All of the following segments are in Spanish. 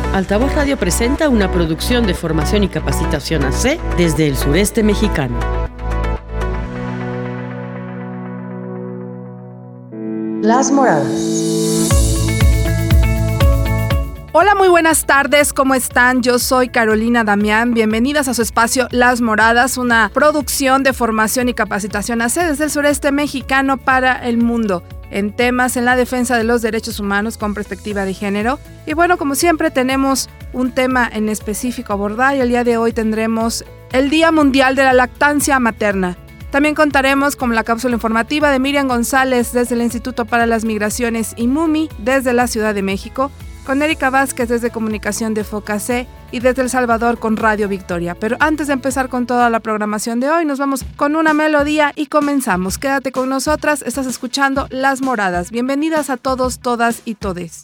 Altavoz Radio presenta una producción de formación y capacitación AC desde el sureste mexicano. Las Moradas. Hola, muy buenas tardes, ¿cómo están? Yo soy Carolina Damián, bienvenidas a su espacio Las Moradas, una producción de formación y capacitación AC desde el sureste mexicano para el mundo, en temas en la defensa de los derechos humanos con perspectiva de género. Y bueno, como siempre tenemos un tema en específico a abordar y el día de hoy tendremos el Día Mundial de la Lactancia Materna. También contaremos con la cápsula informativa de Miriam González desde el Instituto para las Migraciones IMUMI desde la Ciudad de México, con Erika Vázquez desde Comunicación de FOCAC y desde El Salvador con Radio Victoria. Pero antes de empezar con toda la programación de hoy, nos vamos con una melodía y comenzamos. Quédate con nosotras, estás escuchando Las Moradas. Bienvenidas a todos, todas y todes.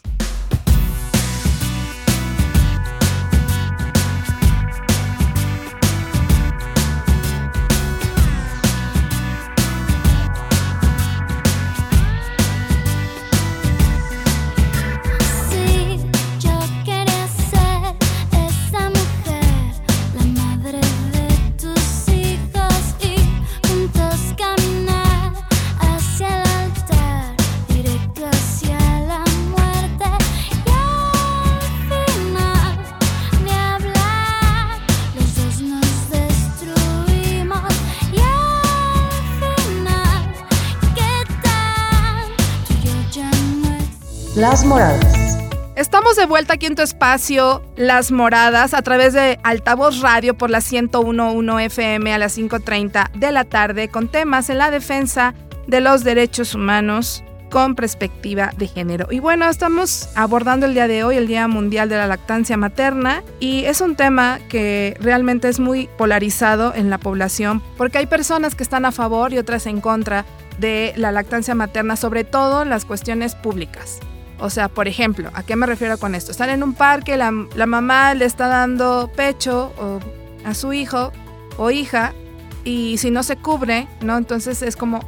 Las Moradas. Estamos de vuelta aquí en tu espacio Las Moradas a través de Altavoz Radio por la 101.1 FM a las 5:30 de la tarde con temas en la defensa de los derechos humanos con perspectiva de género. Y bueno, estamos abordando el día de hoy el Día Mundial de la Lactancia Materna y es un tema que realmente es muy polarizado en la población porque hay personas que están a favor y otras en contra de la lactancia materna, sobre todo en las cuestiones públicas. O sea, por ejemplo, ¿a qué me refiero con esto? Están en un parque, la mamá le está dando pecho a su hijo o hija y si no se cubre, ¿no? Entonces es como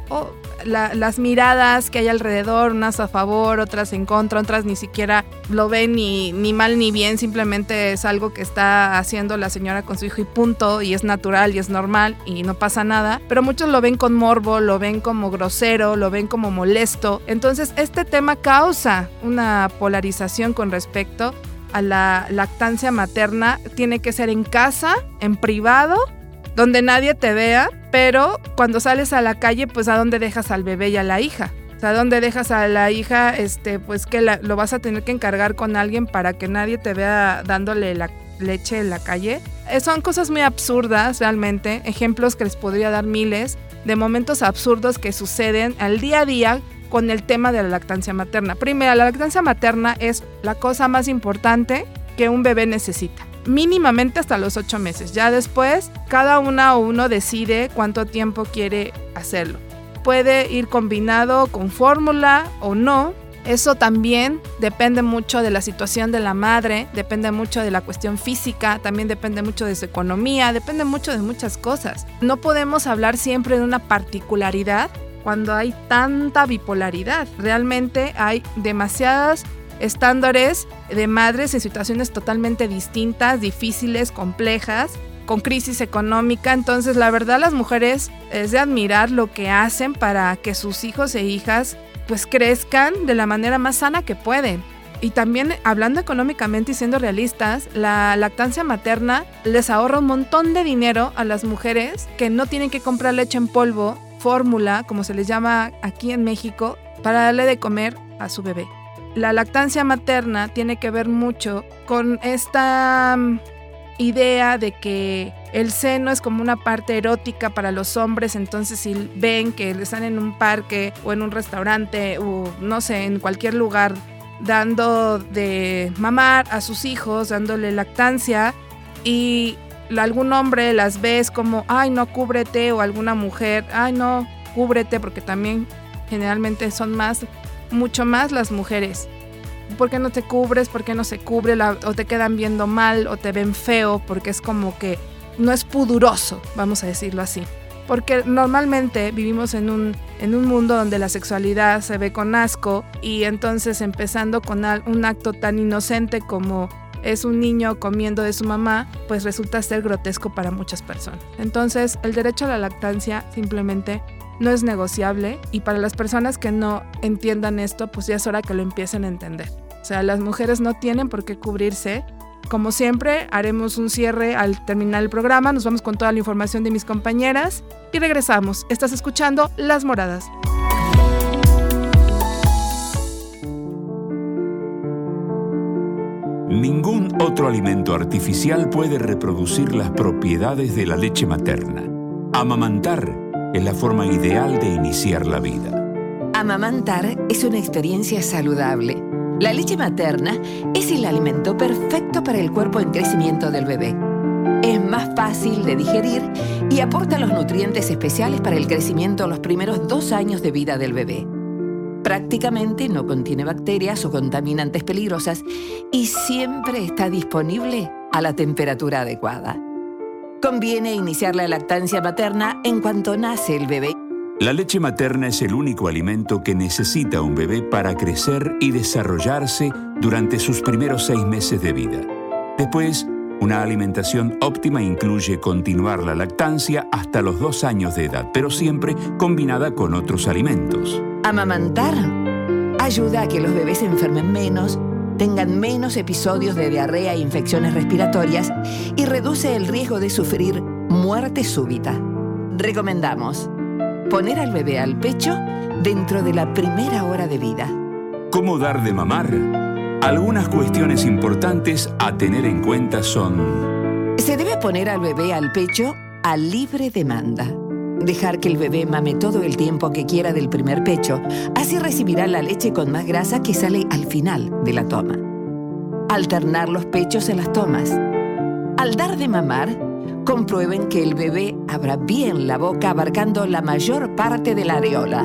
las miradas que hay alrededor, unas a favor, otras en contra, otras ni siquiera lo ven ni mal ni bien, simplemente es algo que está haciendo la señora con su hijo y punto, y es natural y es normal y no pasa nada, pero muchos lo ven con morbo, lo ven como grosero, lo ven como molesto. Entonces este tema causa una polarización con respecto a la lactancia materna. Tiene que ser en casa, en privado, donde nadie te vea, pero cuando sales a la calle, pues ¿a dónde dejas al bebé y a la hija? O sea, ¿a dónde dejas a la hija? Pues que lo vas a tener que encargar con alguien para que nadie te vea dándole la leche en la calle. Son cosas muy absurdas realmente, ejemplos que les podría dar miles de momentos absurdos que suceden al día a día con el tema de la lactancia materna. Primero, la lactancia materna es la cosa más importante que un bebé necesita. Mínimamente hasta los 8 meses. Ya después, cada una o uno decide cuánto tiempo quiere hacerlo. Puede ir combinado con fórmula o no. Eso también depende mucho de la situación de la madre, depende mucho de la cuestión física, también depende mucho de su economía, depende mucho de muchas cosas. No podemos hablar siempre de una particularidad cuando hay tanta bipolaridad. Realmente hay demasiadas estándares de madres en situaciones totalmente distintas, difíciles, complejas, con crisis económica. Entonces, la verdad, las mujeres es de admirar lo que hacen para que sus hijos e hijas pues crezcan de la manera más sana que pueden. Y también, hablando económicamente y siendo realistas, la lactancia materna les ahorra un montón de dinero a las mujeres que no tienen que comprar leche en polvo, fórmula, como se les llama aquí en México, para darle de comer a su bebé. La lactancia materna tiene que ver mucho con esta idea de que el seno es como una parte erótica para los hombres. Entonces si ven que están en un parque o en un restaurante o no sé, en cualquier lugar dando de mamar a sus hijos, dándole lactancia, y algún hombre las ves como ay no, cúbrete, o alguna mujer ay no, cúbrete, porque también generalmente son mucho más las mujeres. ¿Por qué no te cubres? ¿Por qué no se cubre? O te quedan viendo mal o te ven feo porque es como que no es pudoroso, vamos a decirlo así. Porque normalmente vivimos en un mundo donde la sexualidad se ve con asco, y entonces empezando con un acto tan inocente como es un niño comiendo de su mamá, pues resulta ser grotesco para muchas personas. Entonces, el derecho a la lactancia simplemente no es negociable, y para las personas que no entiendan esto, pues ya es hora que lo empiecen a entender. O sea, las mujeres no tienen por qué cubrirse. Como siempre, haremos un cierre al terminar el programa. Nos vamos con toda la información de mis compañeras y regresamos. Estás escuchando Las Moradas. Ningún otro alimento artificial puede reproducir las propiedades de la leche materna. Amamantar es la forma ideal de iniciar la vida. Amamantar es una experiencia saludable. La leche materna es el alimento perfecto para el cuerpo en crecimiento del bebé. Es más fácil de digerir y aporta los nutrientes especiales para el crecimiento los primeros 2 años de vida del bebé. Prácticamente no contiene bacterias o contaminantes peligrosas y siempre está disponible a la temperatura adecuada. Conviene iniciar la lactancia materna en cuanto nace el bebé. La leche materna es el único alimento que necesita un bebé para crecer y desarrollarse durante sus primeros 6 meses de vida. Después, una alimentación óptima incluye continuar la lactancia hasta los 2 años de edad, pero siempre combinada con otros alimentos. Amamantar ayuda a que los bebés se enfermen menos, tengan menos episodios de diarrea e infecciones respiratorias y reduce el riesgo de sufrir muerte súbita. Recomendamos poner al bebé al pecho dentro de la primera hora de vida. ¿Cómo dar de mamar? Algunas cuestiones importantes a tener en cuenta son: se debe poner al bebé al pecho a libre demanda. Dejar que el bebé mame todo el tiempo que quiera del primer pecho, así recibirá la leche con más grasa que sale al final de la toma. Alternar los pechos en las tomas. Al dar de mamar, comprueben que el bebé abra bien la boca abarcando la mayor parte de la areola.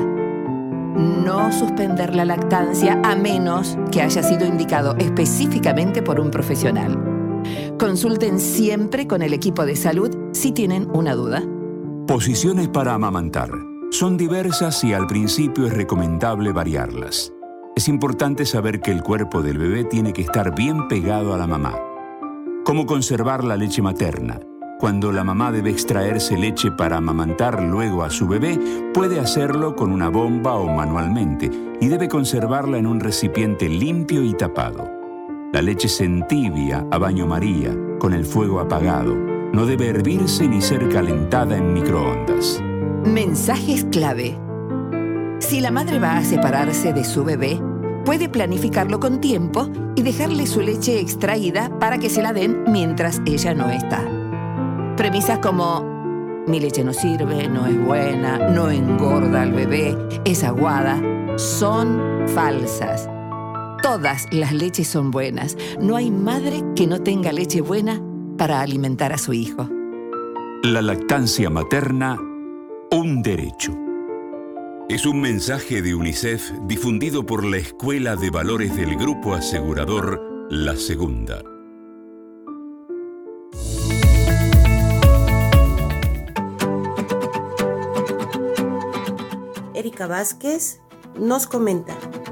No suspender la lactancia a menos que haya sido indicado específicamente por un profesional. Consulten siempre con el equipo de salud si tienen una duda. Posiciones para amamantar. Son diversas y al principio es recomendable variarlas. Es importante saber que el cuerpo del bebé tiene que estar bien pegado a la mamá. ¿Cómo conservar la leche materna? Cuando la mamá debe extraerse leche para amamantar luego a su bebé, puede hacerlo con una bomba o manualmente y debe conservarla en un recipiente limpio y tapado. La leche se entibia a baño María, con el fuego apagado. No debe hervirse ni ser calentada en microondas. Mensajes clave. Si la madre va a separarse de su bebé, puede planificarlo con tiempo y dejarle su leche extraída para que se la den mientras ella no está. Premisas como: mi leche no sirve, no es buena, no engorda al bebé, es aguada, son falsas. Todas las leches son buenas. No hay madre que no tenga leche buena para alimentar a su hijo. La lactancia materna, un derecho. Es un mensaje de UNICEF difundido por la Escuela de Valores del Grupo Asegurador La Segunda. Erika Vázquez nos comenta.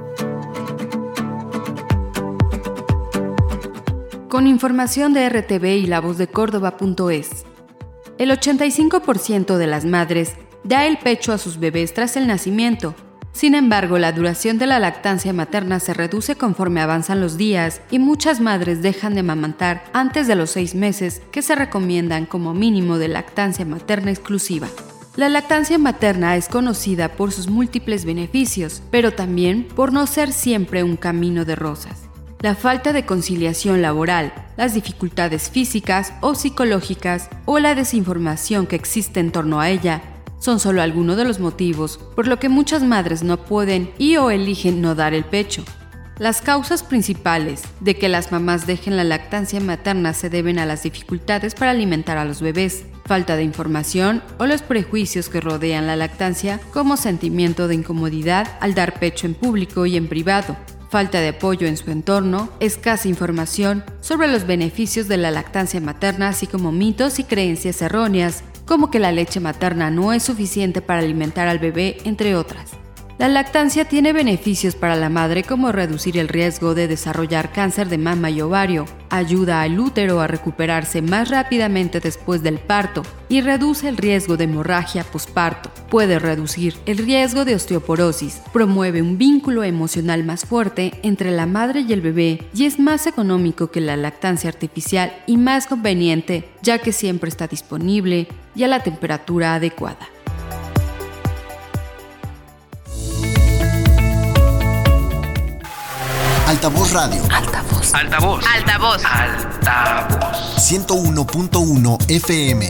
Con información de RTV y La Voz de Córdoba.es. El 85% de las madres da el pecho a sus bebés tras el nacimiento. Sin embargo, la duración de la lactancia materna se reduce conforme avanzan los días y muchas madres dejan de amamantar antes de los 6 meses que se recomiendan como mínimo de lactancia materna exclusiva. La lactancia materna es conocida por sus múltiples beneficios, pero también por no ser siempre un camino de rosas. La falta de conciliación laboral, las dificultades físicas o psicológicas o la desinformación que existe en torno a ella son solo algunos de los motivos por lo que muchas madres no pueden o eligen no dar el pecho. Las causas principales de que las mamás dejen la lactancia materna se deben a las dificultades para alimentar a los bebés, falta de información o los prejuicios que rodean la lactancia, como sentimiento de incomodidad al dar pecho en público y en privado, falta de apoyo en su entorno, escasa información sobre los beneficios de la lactancia materna, así como mitos y creencias erróneas, como que la leche materna no es suficiente para alimentar al bebé, entre otras. La lactancia tiene beneficios para la madre como reducir el riesgo de desarrollar cáncer de mama y ovario, ayuda al útero a recuperarse más rápidamente después del parto y reduce el riesgo de hemorragia posparto. Puede reducir el riesgo de osteoporosis, promueve un vínculo emocional más fuerte entre la madre y el bebé y es más económico que la lactancia artificial y más conveniente, ya que siempre está disponible y a la temperatura adecuada. Altavoz Radio. Altavoz. 101.1 FM.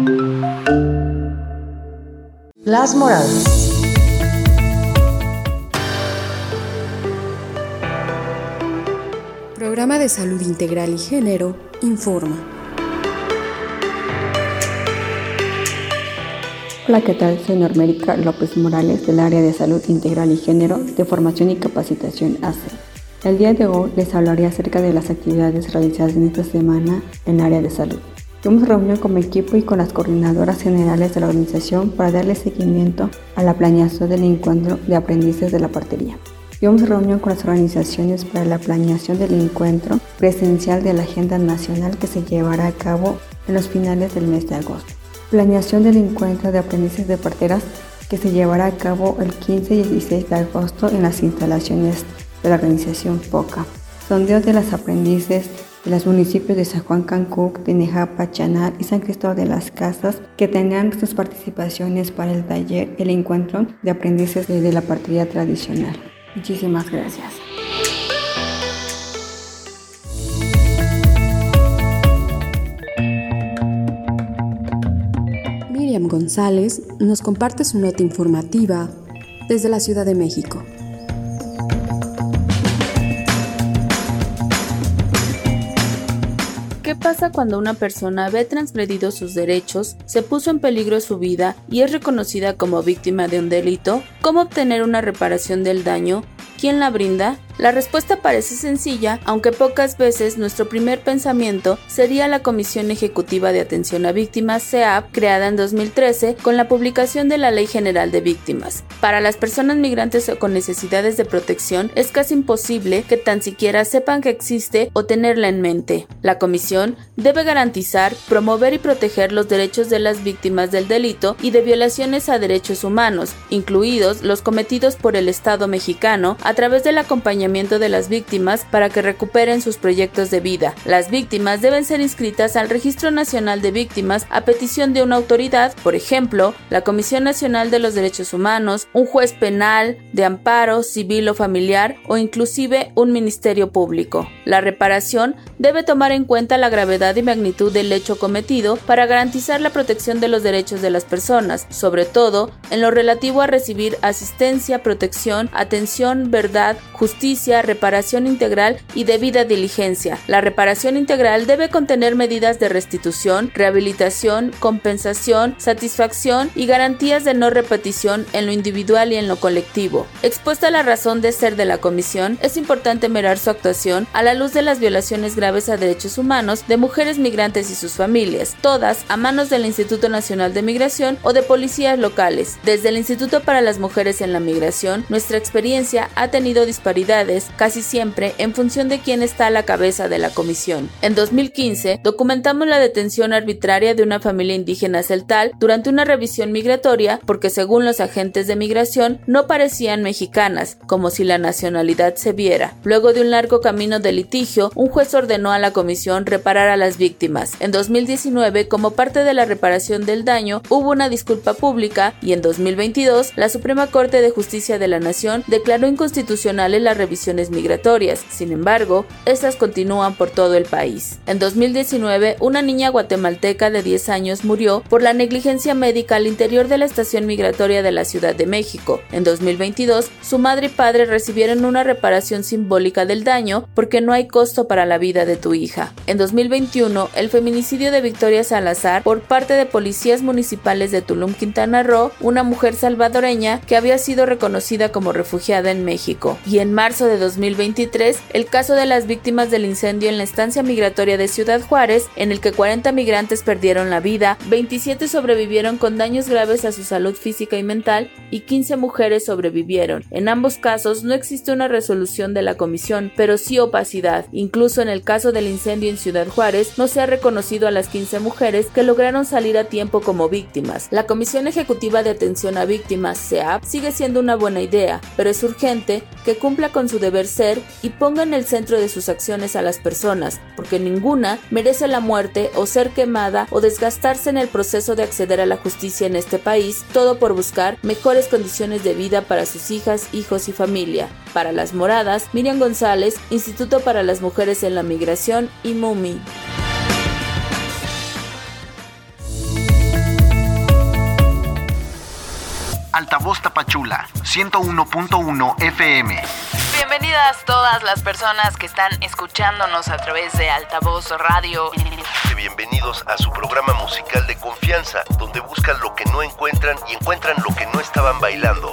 Las moradas. Programa de Salud Integral y Género informa. Hola, ¿qué tal? Soy Normérica López Morales del área de Salud Integral y Género de Formación y Capacitación AC. El día de hoy les hablaré acerca de las actividades realizadas en esta semana en el área de salud. Tuvimos reunión con mi equipo y con las coordinadoras generales de la organización para darle seguimiento a la planeación del encuentro de aprendices de la partería. Tuvimos reunión con las organizaciones para la planeación del encuentro presencial de la Agenda Nacional que se llevará a cabo en los finales del mes de agosto. Planeación del encuentro de aprendices de parteras que se llevará a cabo el 15 y 16 de agosto en las instalaciones de la organización FOCA. Sondeo de las aprendices de los municipios de San Juan Cancuc, Tinejapa, Chanal y San Cristóbal de las Casas que tendrán sus participaciones para el taller El Encuentro de Aprendices de la Partería Tradicional. Muchísimas gracias. Miriam González nos comparte su nota informativa desde la Ciudad de México. ¿Qué pasa cuando una persona ve transgredidos sus derechos, se puso en peligro su vida y es reconocida como víctima de un delito? ¿Cómo obtener una reparación del daño? ¿Quién la brinda? La respuesta parece sencilla, aunque pocas veces nuestro primer pensamiento sería la Comisión Ejecutiva de Atención a Víctimas, CEAV, creada en 2013 con la publicación de la Ley General de Víctimas. Para las personas migrantes o con necesidades de protección es casi imposible que tan siquiera sepan que existe o tenerla en mente. La Comisión debe garantizar, promover y proteger los derechos de las víctimas del delito y de violaciones a derechos humanos, incluidos los cometidos por el Estado mexicano, a través del acompañamiento de las víctimas para que recuperen sus proyectos de vida. Las víctimas deben ser inscritas al Registro Nacional de Víctimas a petición de una autoridad, por ejemplo, la Comisión Nacional de los Derechos Humanos, un juez penal, de amparo, civil o familiar, o inclusive un ministerio público. La reparación debe tomar en cuenta la gravedad y magnitud del hecho cometido para garantizar la protección de los derechos de las personas, sobre todo en lo relativo a recibir asistencia, protección, atención, verdad, justicia, reparación integral y debida diligencia. La reparación integral debe contener medidas de restitución, rehabilitación, compensación, satisfacción y garantías de no repetición en lo individual y en lo colectivo. Expuesta la razón de ser de la Comisión, es importante mirar su actuación a la luz de las violaciones graves a derechos humanos de mujeres migrantes y sus familias, todas a manos del Instituto Nacional de Migración o de policías locales. Desde el Instituto para las Mujeres en la Migración, nuestra experiencia ha tenido disparidades casi siempre en función de quién está a la cabeza de la comisión. En 2015, documentamos la detención arbitraria de una familia indígena celtal durante una revisión migratoria porque, según los agentes de migración, no parecían mexicanas, como si la nacionalidad se viera. Luego de un largo camino de litigio, un juez ordenó a la comisión reparar a las víctimas. En 2019, como parte de la reparación del daño, hubo una disculpa pública y en 2022, la Suprema Corte de Justicia de la Nación declaró inconstitucionales las revisiones migratorias. Sin embargo, estas continúan por todo el país. En 2019, una niña guatemalteca de 10 años murió por la negligencia médica al interior de la estación migratoria de la Ciudad de México. En 2022, su madre y padre recibieron una reparación simbólica del daño porque no hay costo para la vida de tu hija. En 2021, el feminicidio de Victoria Salazar por parte de policías municipales de Tulum, Quintana Roo, una mujer salvadoreña que había sido reconocida como refugiada en México. México. Y en marzo de 2023, el caso de las víctimas del incendio en la estancia migratoria de Ciudad Juárez, en el que 40 migrantes perdieron la vida, 27 sobrevivieron con daños graves a su salud física y mental y 15 mujeres sobrevivieron. En ambos casos no existe una resolución de la comisión, pero sí opacidad. Incluso en el caso del incendio en Ciudad Juárez, no se ha reconocido a las 15 mujeres que lograron salir a tiempo como víctimas. La Comisión Ejecutiva de Atención a Víctimas, CEAV, sigue siendo una buena idea, pero es urgente que cumpla con su deber ser y ponga en el centro de sus acciones a las personas, porque ninguna merece la muerte o ser quemada o desgastarse en el proceso de acceder a la justicia en este país, todo por buscar mejores condiciones de vida para sus hijas, hijos y familia. Para Las Moradas, Miriam González, Instituto para las Mujeres en la Migración y MUMI. Altavoz Tapachula, 101.1 FM. Bienvenidas todas las personas que están escuchándonos a través de Altavoz Radio. Bienvenidos a su programa musical de confianza, donde buscan lo que no encuentran y encuentran lo que no estaban bailando.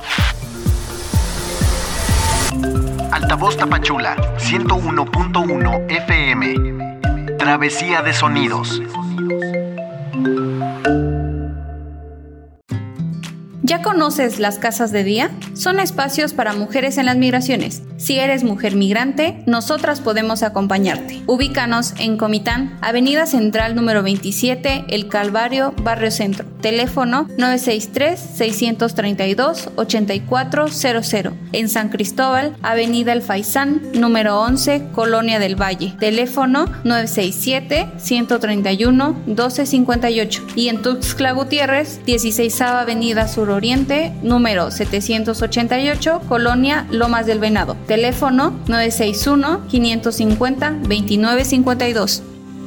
Altavoz Tapachula, 101.1 FM. Travesía de sonidos. ¿Ya conoces las casas de día? Son espacios para mujeres en las migraciones. Si eres mujer migrante, nosotras podemos acompañarte. Ubícanos en Comitán, Avenida Central número 27, El Calvario, Barrio Centro. Teléfono 963-632-8400. En San Cristóbal, Avenida El Faisán, número 11, Colonia del Valle. Teléfono 967-131-1258. Y en Tuxtla Gutiérrez, 16ª Avenida Suroriente, número 788, Colonia Lomas del Venado. Teléfono 961-550-2952.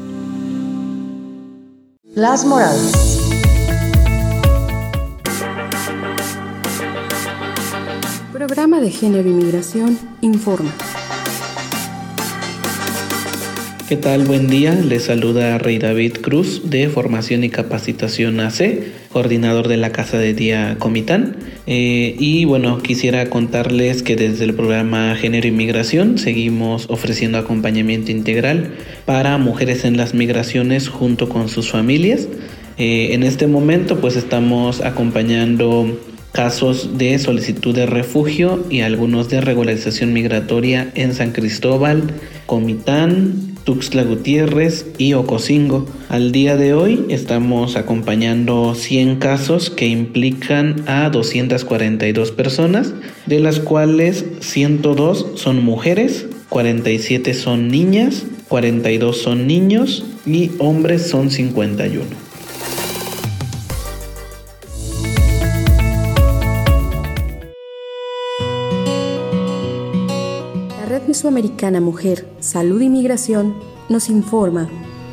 Las Moradas. Programa de Género y Migración informa. ¿Qué tal? Buen día. Les saluda Rey David Cruz de Formación y Capacitación AC, coordinador de la Casa de Día Comitán. Y bueno, quisiera contarles que desde el programa Género y Migración seguimos ofreciendo acompañamiento integral para mujeres en las migraciones junto con sus familias. En este momento pues estamos acompañando casos de solicitud de refugio y algunos de regularización migratoria en San Cristóbal, Comitán, Tuxtla Gutiérrez y Ocosingo. Al día de hoy estamos acompañando 100 casos que implican a 242 personas, de las cuales 102 son mujeres, 47 son niñas, 42 son niños y hombres son 51. La Red Mesoamericana Mujer, Salud y Migración nos informa.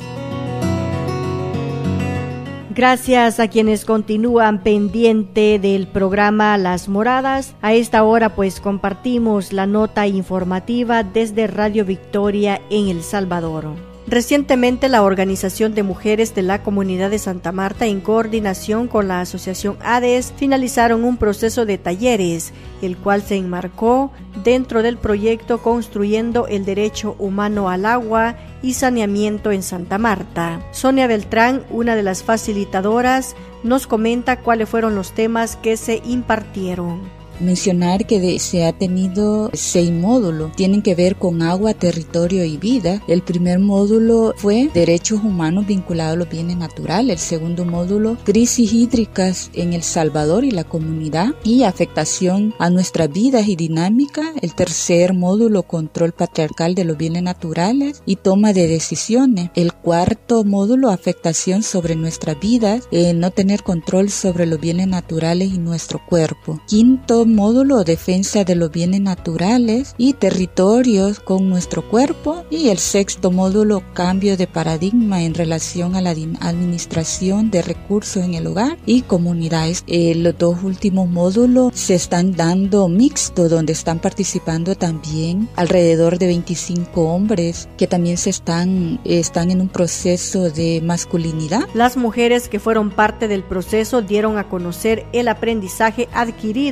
Gracias a quienes continúan pendiente del programa Las Moradas. A esta hora pues compartimos la nota informativa desde Radio Victoria en El Salvador. Recientemente la Organización de Mujeres de la Comunidad de Santa Marta, en coordinación con la Asociación ADES, finalizaron un proceso de talleres, el cual se enmarcó dentro del proyecto Construyendo el Derecho Humano al Agua y Saneamiento en Santa Marta. Sonia Beltrán, una de las facilitadoras, nos comenta cuáles fueron los temas que se impartieron. Mencionar que se ha tenido 6 módulos, tienen que ver con agua, territorio y vida. El primer módulo fue derechos humanos vinculados a los bienes naturales. El segundo módulo, crisis hídricas en El Salvador y la comunidad y afectación a nuestras vidas y dinámica. El tercer módulo, control patriarcal de los bienes naturales y toma de decisiones. El cuarto módulo, afectación sobre nuestras vidas, no tener control sobre los bienes naturales y nuestro cuerpo. Quinto módulo, defensa de los bienes naturales y territorios con nuestro cuerpo. Y el sexto módulo, cambio de paradigma en relación a la administración de recursos en el hogar y comunidades. Los 2 últimos módulos se están dando mixto, donde están participando también alrededor de 25 hombres que también están en un proceso de masculinidad. Las mujeres que fueron parte del proceso dieron a conocer el aprendizaje adquirido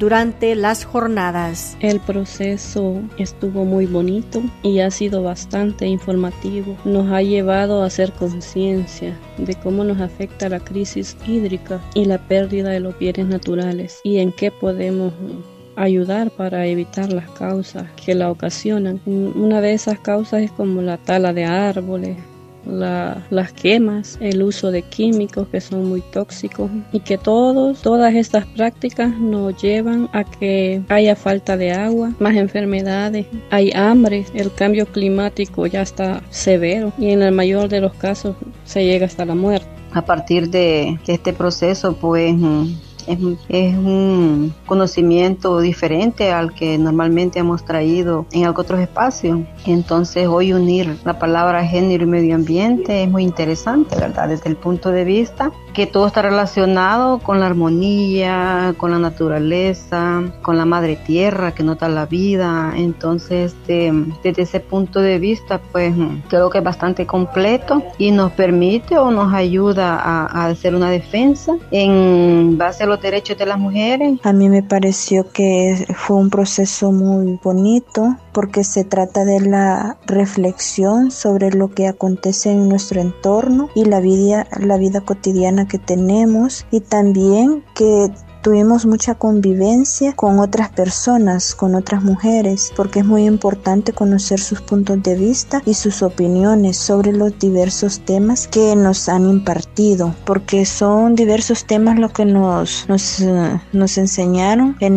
durante las jornadas. El proceso estuvo muy bonito y ha sido bastante informativo. Nos ha llevado a hacer conciencia de cómo nos afecta la crisis hídrica y la pérdida de los bienes naturales y en qué podemos ayudar para evitar las causas que la ocasionan. Una de esas causas es como la tala de árboles, las quemas, el uso de químicos que son muy tóxicos y que todas estas prácticas nos llevan a que haya falta de agua, más enfermedades, hay hambre, el cambio climático ya está severo y en el mayor de los casos se llega hasta la muerte. A partir de este proceso, pues es un conocimiento diferente al que normalmente hemos traído en otros espacios. Entonces hoy unir la palabra género y medio ambiente es muy interesante, ¿verdad? Desde el punto de vista que todo está relacionado con la armonía, con la naturaleza, con la madre tierra que nota la vida. Entonces desde ese punto de vista pues creo que es bastante completo y nos permite o nos ayuda a hacer una defensa en base a los derechos de las mujeres. A mí me pareció que fue un proceso muy bonito porque se trata de la reflexión sobre lo que acontece en nuestro entorno y la vida cotidiana que tenemos, y también que tuvimos mucha convivencia con otras personas, con otras mujeres, porque es muy importante conocer sus puntos de vista y sus opiniones sobre los diversos temas que nos han impartido, porque son diversos temas lo que nos enseñaron en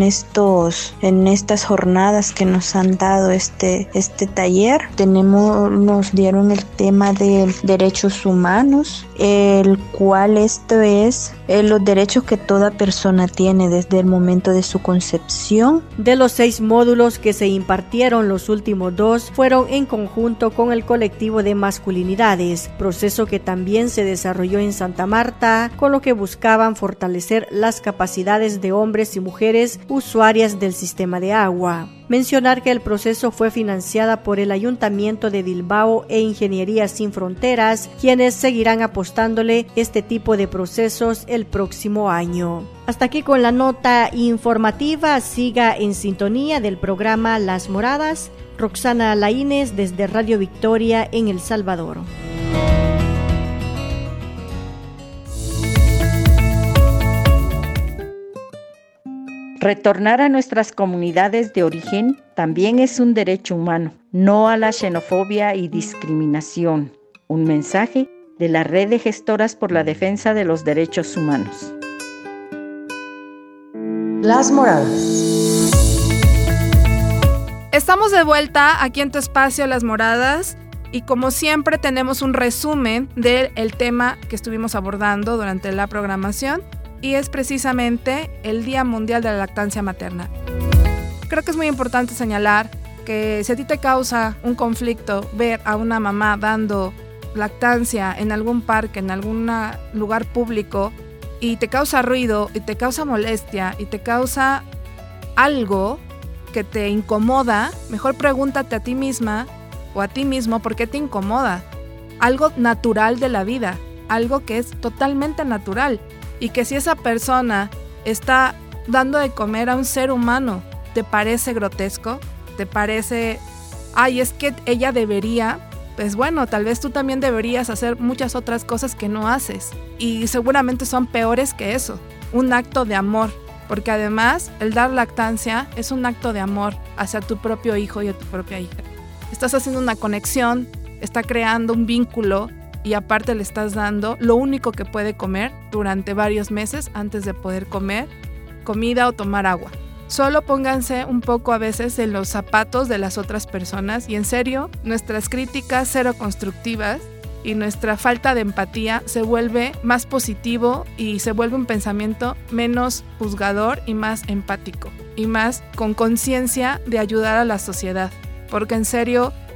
estas jornadas que nos han dado este taller. Nos dieron el tema de derechos humanos, el cual esto es los derechos que toda persona tiene desde el momento de su concepción. De los 6 módulos que se impartieron, los últimos 2 fueron en conjunto con el colectivo de masculinidades, proceso que también se desarrolló en Santa Marta, con lo que buscaban fortalecer las capacidades de hombres y mujeres usuarias del sistema de agua. Mencionar que el proceso fue financiada por el Ayuntamiento de Bilbao e Ingeniería Sin Fronteras, quienes seguirán apostándole este tipo de procesos el próximo año. Hasta aquí con la nota informativa. Siga en sintonía del programa Las Moradas. Roxana Laínez desde Radio Victoria en El Salvador. Retornar a nuestras comunidades de origen también es un derecho humano, no a la xenofobia y discriminación. Un mensaje de la Red de Gestoras por la Defensa de los Derechos Humanos. Las Moradas. Estamos de vuelta aquí en tu espacio Las Moradas y como siempre tenemos un resumen del tema que estuvimos abordando durante la programación. Y es precisamente el Día Mundial de la Lactancia Materna. Creo que es muy importante señalar que si a ti te causa un conflicto ver a una mamá dando lactancia en algún parque, en algún lugar público, y te causa ruido, y te causa molestia, y te causa algo que te incomoda, mejor pregúntate a ti misma o a ti mismo por qué te incomoda. Algo natural de la vida, algo que es totalmente natural. Y que si esa persona está dando de comer a un ser humano, ¿te parece grotesco? ¿Te parece, es que ella debería? Pues bueno, tal vez tú también deberías hacer muchas otras cosas que no haces. Y seguramente son peores que eso. Un acto de amor. Porque además, el dar lactancia es un acto de amor hacia tu propio hijo y a tu propia hija. Estás haciendo una conexión, está creando un vínculo. Y aparte le estás dando lo único que puede comer durante varios meses antes de poder comer comida o tomar agua. Solo pónganse un poco a veces en los zapatos de las otras personas y en serio, nuestras críticas cero constructivas y nuestra falta de empatía se vuelve más positivo y se vuelve un pensamiento menos juzgador y más empático y más con conciencia de ayudar a la sociedad. Porque en serio,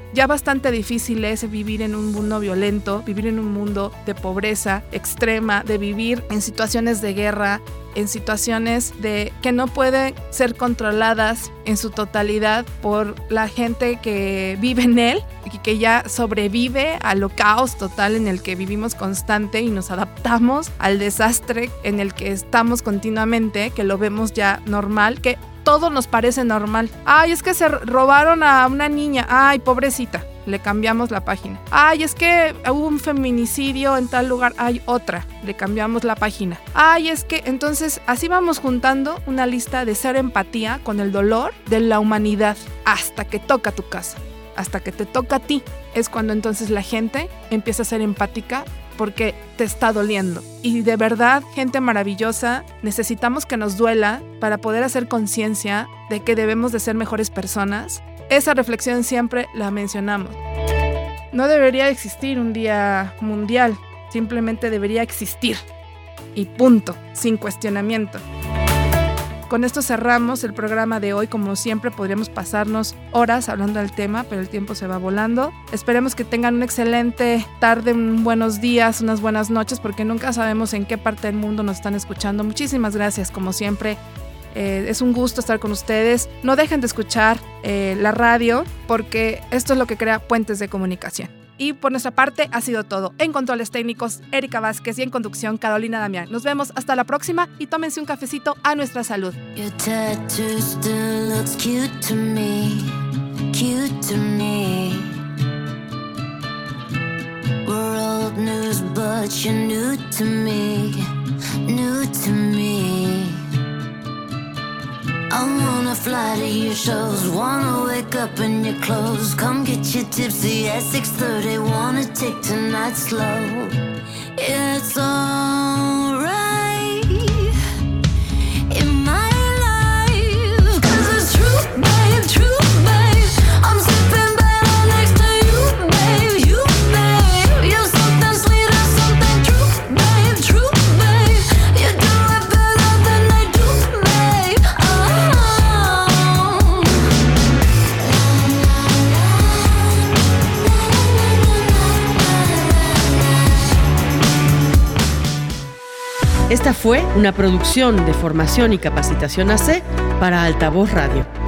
Ya bastante difícil es vivir en un mundo violento, vivir en un mundo de pobreza extrema, de vivir en situaciones de guerra, en situaciones de que no pueden ser controladas en su totalidad por la gente que vive en él y que ya sobrevive al caos total en el que vivimos constante y nos adaptamos al desastre en el que estamos continuamente, que lo vemos ya normal, que todo nos parece normal. Ay, es que se robaron a una niña. Ay, pobrecita. Le cambiamos la página. Ay, es que hubo un feminicidio en tal lugar. Ay, otra. Le cambiamos la página. Ay, es que entonces así vamos juntando una lista de cero empatía con el dolor de la humanidad hasta que toca tu casa, hasta que te toca a ti. Es cuando entonces la gente empieza a ser empática porque te está doliendo. Y de verdad, gente maravillosa, necesitamos que nos duela para poder hacer conciencia de que debemos de ser mejores personas. Esa reflexión siempre la mencionamos. No debería existir un día mundial, simplemente debería existir. Y punto, sin cuestionamiento. Con esto cerramos el programa de hoy. Como siempre, podríamos pasarnos horas hablando del tema, pero el tiempo se va volando. Esperemos que tengan una excelente tarde, buenos días, unas buenas noches, porque nunca sabemos en qué parte del mundo nos están escuchando. Muchísimas gracias, como siempre. Es un gusto estar con ustedes. No dejen de escuchar la radio, porque esto es lo que crea puentes de comunicación. Y por nuestra parte ha sido todo. En controles técnicos, Erika Vázquez, y en conducción, Carolina Damián. Nos vemos hasta la próxima y tómense un cafecito a nuestra salud. Your tattoo still looks cute to me, cute to me. We're old news, but you're new to me, new to me. I wanna fly to your shows, wanna wake up in your clothes. Come get you tipsy at 6:30, wanna take tonight slow. It's alright in my life, 'cause it's true, babe, I'm sipping better next to you, babe, you're something sweeter, something true, babe, you do it better than I do, babe. Esta fue una producción de Formación y Capacitación AC para Altavoz Radio.